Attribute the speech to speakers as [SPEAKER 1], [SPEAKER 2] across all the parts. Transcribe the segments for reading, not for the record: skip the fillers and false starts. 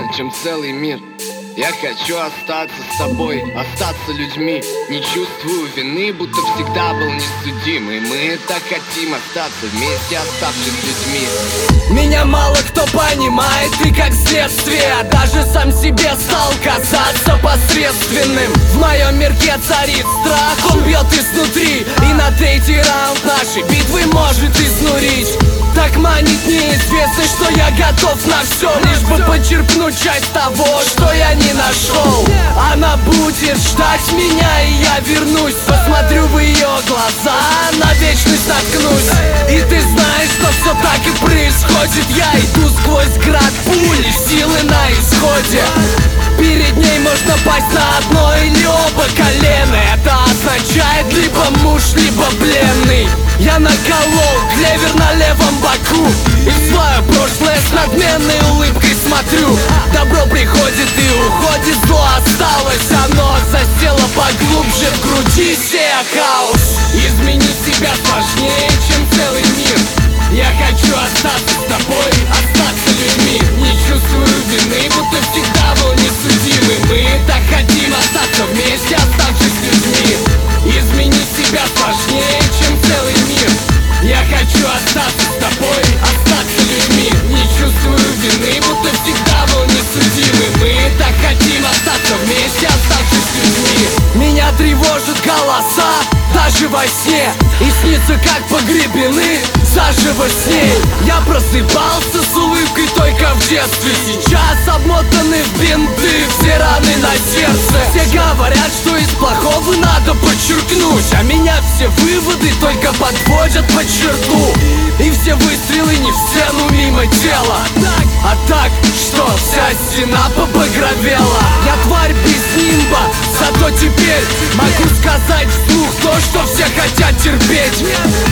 [SPEAKER 1] чем целый мир. Я хочу остаться с тобой, остаться людьми. Не чувствую вины, будто всегда был несудим. И мы так хотим остаться вместе, оставшись людьми.
[SPEAKER 2] Меня мало кто понимает, и как следствие даже сам себе стал казаться посредственным. В моем мирке царит страх, он бьет изнутри, и на третий раунд нашей битвы может изнурить. Так манит неизвестность, что я готов на все, лишь бы почерпнуть часть того, что я не нашел. Она будет ждать меня, и я вернусь. Посмотрю в ее глаза, на вечность наткнусь. И ты знаешь, что все так и происходит. Я иду сквозь град пуль, силы на исходе. Перед ней можно пасть на одно или оба колена. Это означает либо муж, либо пленный. Я наколол клевер на левом боку, и в свое прошлое с надменной улыбкой смотрю. Добро приходит и уходит, зло осталось. Оно засело поглубже в груди, сея хаос. Изменить себя сложнее, чем целый мир. Я хочу остаться с тобой, остаться людьми. Не чувствую вины, будто всегда был несудимый. Мы так хотим остаться вместе, оставшись людьми. Изменить себя сложнее, чем целый мир. Я хочу остаться с тобой, остаться людьми. Не чувствую вины, будто всегда был несудимый. Мы так хотим остаться вместе, оставшись людьми. Меня тревожат голоса даже во сне, и снится, как погребены заживо с ней. Я просыпался с улыбкой только в детстве. Сейчас обмотаны в бинты все раны на сердце. Все говорят, что из плохого надо подчеркнуть, а меня все выводы только подводят под черту. И все выстрелы не в стену мимо тела, а так, что вся стена побагровела. Я тварь без нимба, зато теперь могу сказать вслух то, что все хотят терпеть.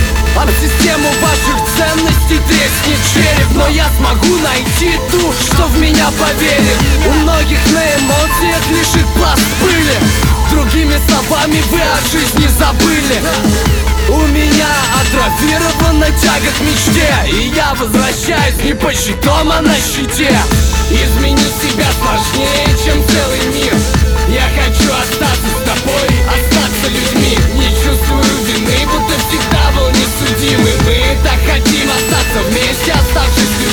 [SPEAKER 2] Об систему ваших ценностей треснет череп, но я смогу найти ту, что в меня поверит. У многих на эмоциях лежит пласт пыли. Другими словами, вы о жизни забыли. У меня атрофирована тяга к мечте, и я возвращаюсь не по щитам, а на щите. Изменить себя сложнее, чем целый мир. Я хочу остаться с тобой, остаться людьми. Не чувствую вины, будто всегда был несудимый. Мы так хотим остаться вместе, оставшись людьми.